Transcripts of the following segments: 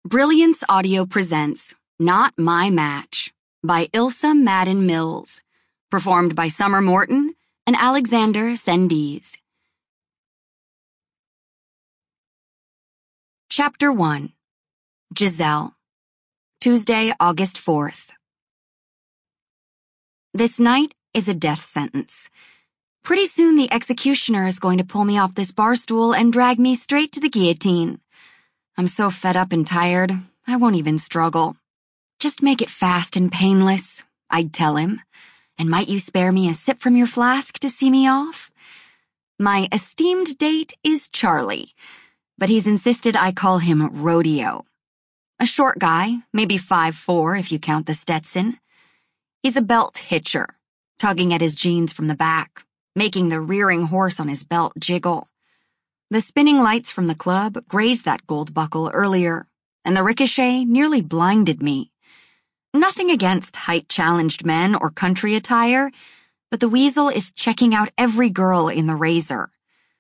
Brilliance Audio presents Not My Match by Ilsa Madden Mills, performed by Summer Morton and Alexander Sendiz. Chapter 1. Giselle. Tuesday, August 4th. This night is a death sentence. Pretty soon the executioner is going to pull me off this bar stool and drag me straight to the guillotine. I'm so fed up and tired, I won't even struggle. Just make it fast and painless, I'd tell him. And might you spare me a sip from your flask to see me off? My esteemed date is Charlie, but he's insisted I call him Rodeo. A short guy, maybe 5'4" if you count the Stetson. He's a belt hitcher, tugging at his jeans from the back, making the rearing horse on his belt jiggle. The spinning lights from the club grazed that gold buckle earlier, and the ricochet nearly blinded me. Nothing against height-challenged men or country attire, but the weasel is checking out every girl in the Razor.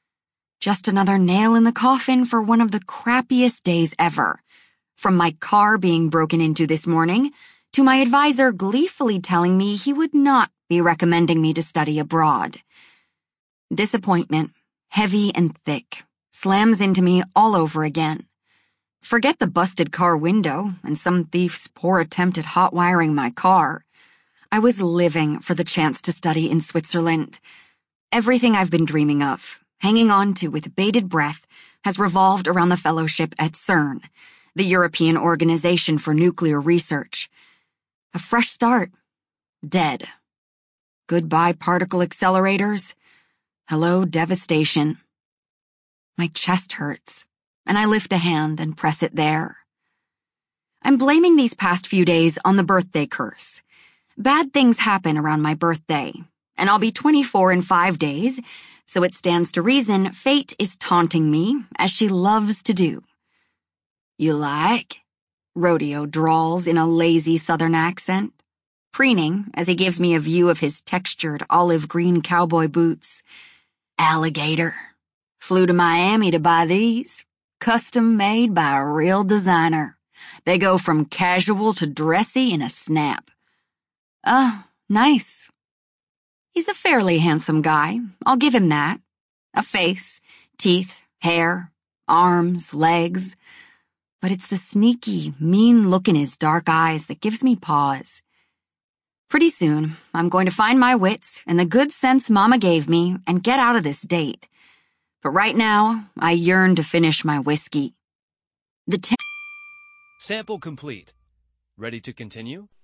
Just another nail in the coffin for one of the crappiest days ever. From my car being broken into this morning, to my advisor gleefully telling me he would not be recommending me to study abroad. Disappointment, heavy and thick, slams into me all over again. Forget the busted car window and some thief's poor attempt at hot-wiring my car. I was living for the chance to study in Switzerland. Everything I've been dreaming of, hanging on to with bated breath, has revolved around the fellowship at CERN, the European Organization for Nuclear Research. A fresh start. Dead. Goodbye particle accelerators. Hello devastation. My chest hurts, and I lift a hand and press it there. I'm blaming these past few days on the birthday curse. Bad things happen around my birthday, and I'll be 24 in 5 days, so it stands to reason fate is taunting me, as she loves to do. You like? Rodeo drawls in a lazy southern accent, preening as he gives me a view of his textured olive green cowboy boots. Alligator. Flew to Miami to buy these. Custom made by a real designer. They go from casual to dressy in a snap. Nice. He's a fairly handsome guy, I'll give him that. A face, teeth, hair, arms, legs. But it's the sneaky, mean look in his dark eyes that gives me pause. Pretty soon, I'm going to find my wits and the good sense Mama gave me and get out of this date. But right now, I yearn to finish my whiskey. Sample complete. Ready to continue?